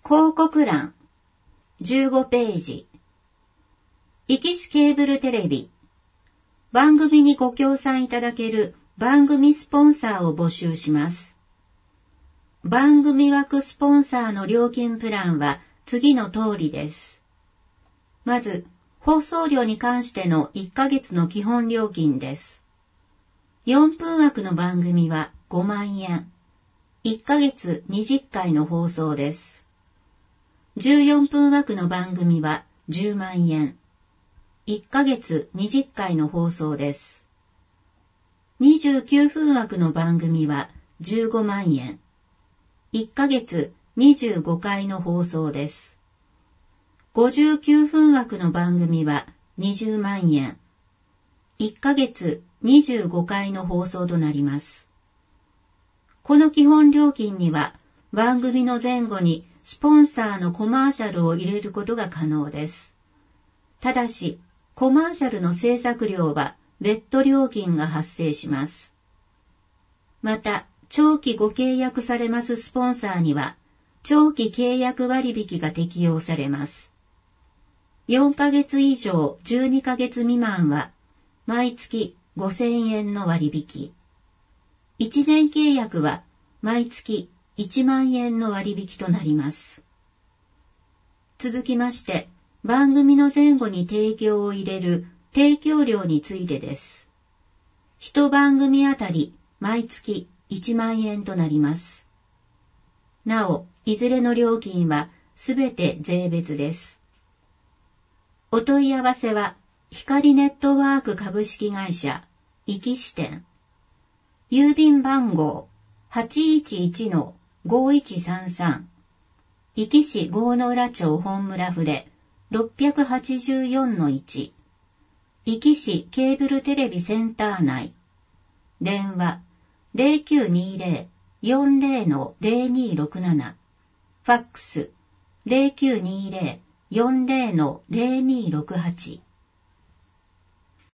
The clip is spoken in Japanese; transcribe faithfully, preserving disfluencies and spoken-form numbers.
広告欄じゅうごページ。壱岐市ケーブルテレビ。番組にご協賛いただける番組スポンサーを募集します。番組枠スポンサーの料金プランは次の通りです。まず、放送料に関してのいっかげつの基本料金です。よんぷん枠の番組はごまんえん。いっかげつにじゅっかいの放送です。じゅうよんぷん枠の番組はじゅうまんえん。いっかげつにじゅっかいの放送です。にじゅうきゅうふん枠の番組はじゅうごまんえん。いっかげつにじゅうごかいの放送です。ごじゅうきゅうふん枠の番組はにじゅうまんえん。いっかげつにじゅうごかいの放送となります。この基本料金には番組の前後にスポンサーのコマーシャルを入れることが可能です。ただし、コマーシャルの制作料は別途料金が発生します。また、長期ご契約されますスポンサーには、長期契約割引が適用されます。よんかげつ以上じゅうにかげつ未満は、毎月ごせんえんの割引。いちねん契約は、毎月いちまんえんの割引となります。続きまして、番組の前後に提供を入れる提供料についてです。一番組あたり毎月いちまんえんとなります。なお、いずれの料金はすべて税別です。お問い合わせは、光ネットワーク株式会社、壱岐支店。郵便番号 はちいちいちのごいちさんさん。壱岐市郷野浦町本村筆ろっぴゃくはちじゅうよんのいち。壱岐市ケーブルテレビセンター内。電話 ゼロきゅうにゼロ よんゼロ ゼロにろくなな。ファックス ゼロきゅうにゼロ よんゼロ ゼロにろくはち。